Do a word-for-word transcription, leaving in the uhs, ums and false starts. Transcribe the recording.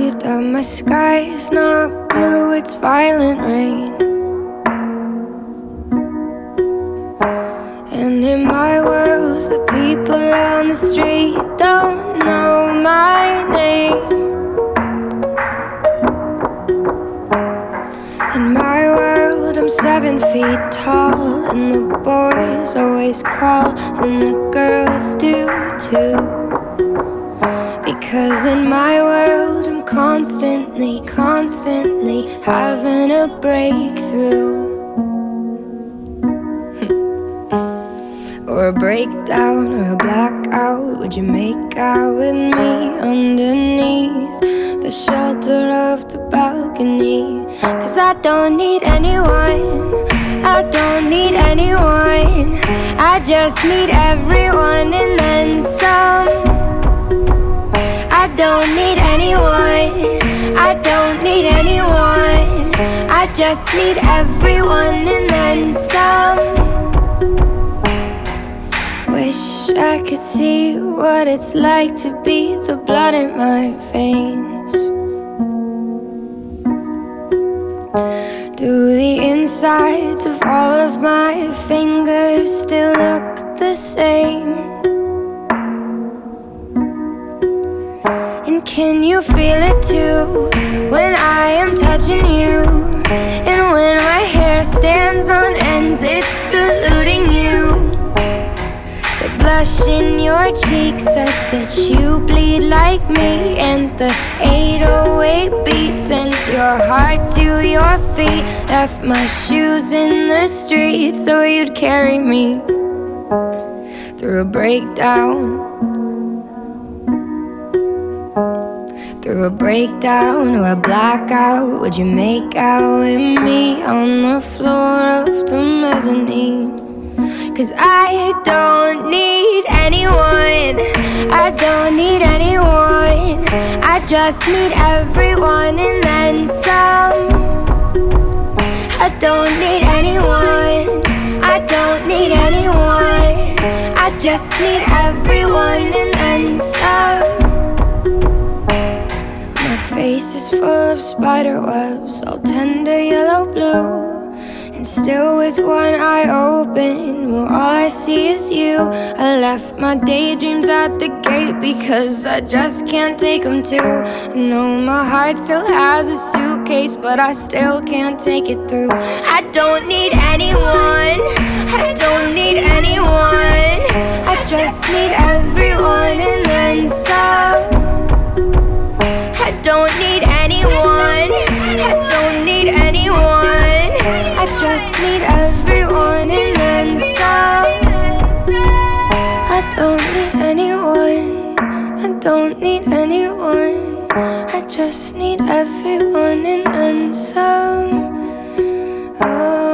you that my sky is not blue, it's violent rain. And in my world, the people on the street don't know my name. In my world, I'm seven feet tall, and the boys always call, and the girls do too. Because in my world, I'm constantly, constantly having a breakthrough. Or a breakdown or a blackout. Would you make out with me underneath the shelter of the balcony? Cause I don't need anyone, I don't need anyone, I just need everyone and then some. I don't need anyone, I don't need anyone, I just need everyone and then some. Wish I could see what it's like to be the blood in my veins. Do the insides of all of my fingers still look the same? And can you feel it too when I am touching you? And when my hair stands on ends, it's saluting you. The blush in your cheek says that you bleed like me, and the eight oh eight beat sends your heart to your feet. Left my shoes in the street so you'd carry me through a breakdown, through a breakdown or a blackout. Would you make out with me on the floor of the mezzanine? Cause I don't need anyone, I don't need anyone, I just need everyone and then some. I don't need anyone, I don't need anyone, I just need everyone and then some. My face is full of spider webs, all tender yellow blue. And still with one eye open, well, all I see is you. I left my daydreams at the gate because I just can't take them too. No, my heart still has a suitcase, but I still can't take it through. I don't need anyone, I don't need anyone, I just need everyone and then some. I don't need anyone, I don't need anyone, I just need everyone and then some. I don't need anyone, I don't need anyone, I just need everyone and then some. Oh.